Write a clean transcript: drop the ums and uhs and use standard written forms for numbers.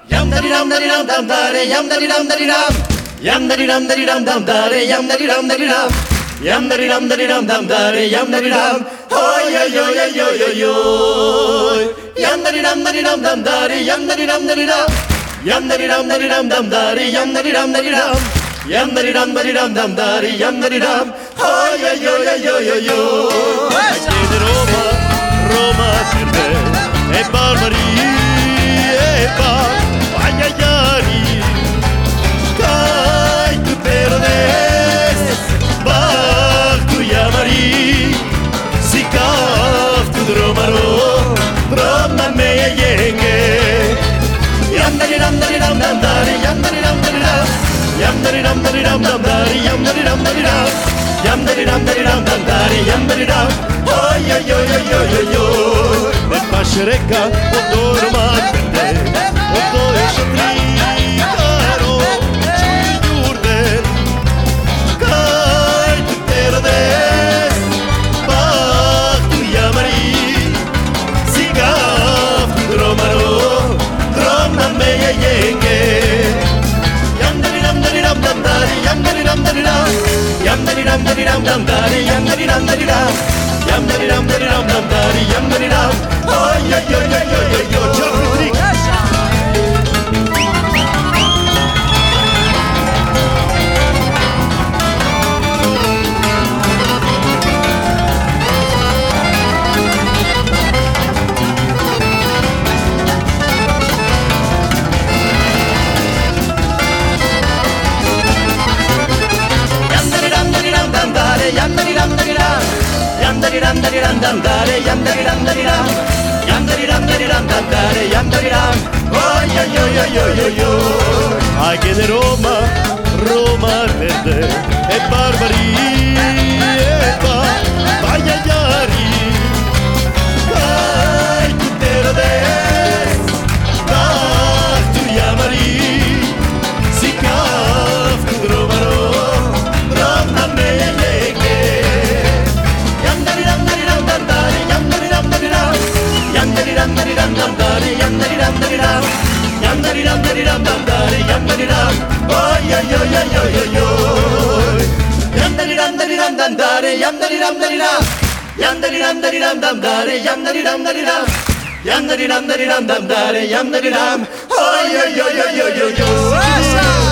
Yam da dum da dum dum da re yam da dum da dum. Yam da dum da dum dum da re yam da dum da dum. Yam da dum da dum dum da re yam da dum. Oh yo yo yo yo yo yo. Yam da dum dum da re yam da dum da dum. Yam da dum dum da re yam da dum da dum. Yam da dum da re yam da dum. Oh yo yo yo yo yo yo. Chiede Roma, Roma per me e Barbari e Pagliari. Cai tu perdes, bar tu yamari. Si caf tu dromaro, droma me yenge. Yam da dum dum da re yam da dum da dum. Yam da dum dum da re yam da dum da dum. Yam da dum dum da re yam da dum. Oh yo yo yo yo yo yo. E pascereka o dormante, o to e shatricaro, giurde. Cai tu perdes, bach tu yamari. Si gaf tu dromaro, droma me yenge. Yam da dum dum da re yam da dum da dum. Yam da dum dum da re yam da dum da dum. Yam da dum dum da re yam da dum. Oh yo yo yo yo yo yo. Geometry. Yam da dum da re yam da dum da dum. Yam da dum da re yam da dum da dum. Yam da dum da re yam da dum. Oh yo yo yo yo yo yo. Anche di Roma, Roma verde e Barbari e Pagliari. Dai tu perdes, dai tu yamari. Si caf tu dromaro, droma me yenge. Yam da dum da re yam da dum da dum. Yam da dum da re yam da dum da dum. Yam da dum da re yam da dum. Oh yo yo yo yo yo yo. Yam da dum da re yam da dum da dum. Yam da dum da re yam da dum da dum. Yam da dum da re yam da dum. Oh yo yo yo yo yo yo.